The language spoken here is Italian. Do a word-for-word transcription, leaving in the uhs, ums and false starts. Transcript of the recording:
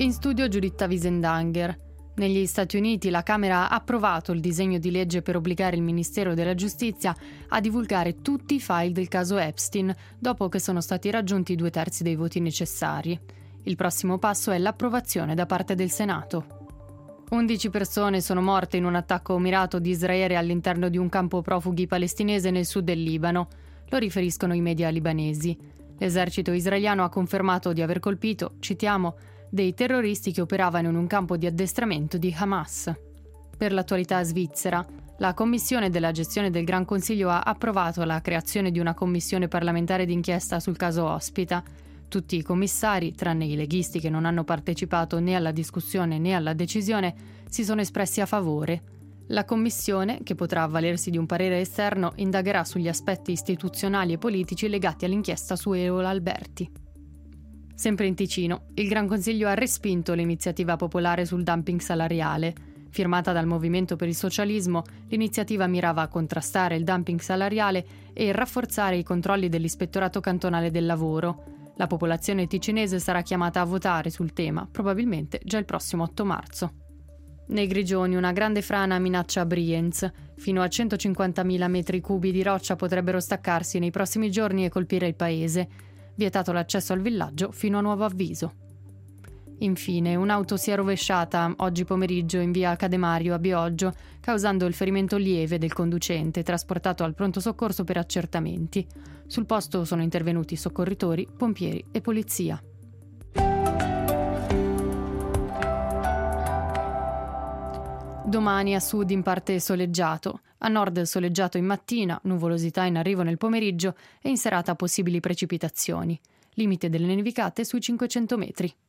In studio Giuditta Wiesendanger. Negli Stati Uniti la Camera ha approvato il disegno di legge per obbligare il Ministero della Giustizia a divulgare tutti i file del caso Epstein, dopo che sono stati raggiunti due terzi dei voti necessari. Il prossimo passo è l'approvazione da parte del Senato. undici persone sono morte in un attacco mirato di Israele all'interno di un campo profughi palestinese nel sud del Libano. Lo riferiscono i media libanesi. L'esercito israeliano ha confermato di aver colpito, citiamo, dei terroristi che operavano in un campo di addestramento di Hamas. Per l'attualità svizzera, la Commissione della gestione del Gran Consiglio ha approvato la creazione di una commissione parlamentare d'inchiesta sul caso Ospita. Tutti i commissari, tranne i leghisti che non hanno partecipato né alla discussione né alla decisione, si sono espressi a favore. La commissione, che potrà avvalersi di un parere esterno, indagherà sugli aspetti istituzionali e politici legati all'inchiesta su Eola Alberti. Sempre in Ticino, il Gran Consiglio ha respinto l'iniziativa popolare sul dumping salariale. Firmata dal Movimento per il Socialismo, l'iniziativa mirava a contrastare il dumping salariale e rafforzare i controlli dell'Ispettorato Cantonale del Lavoro. La popolazione ticinese sarà chiamata a votare sul tema, probabilmente già il prossimo otto marzo. Nei Grigioni una grande frana minaccia Brienz. Fino a centocinquantamila metri cubi di roccia potrebbero staccarsi nei prossimi giorni e colpire il paese. Vietato l'accesso al villaggio fino a nuovo avviso. Infine, un'auto si è rovesciata oggi pomeriggio in via Cademario a Bioggio, causando il ferimento lieve del conducente, trasportato al pronto soccorso per accertamenti. Sul posto sono intervenuti soccorritori, pompieri e polizia. Domani a sud in parte soleggiato, a nord soleggiato in mattina, nuvolosità in arrivo nel pomeriggio e in serata possibili precipitazioni. Limite delle nevicate sui cinquecento metri.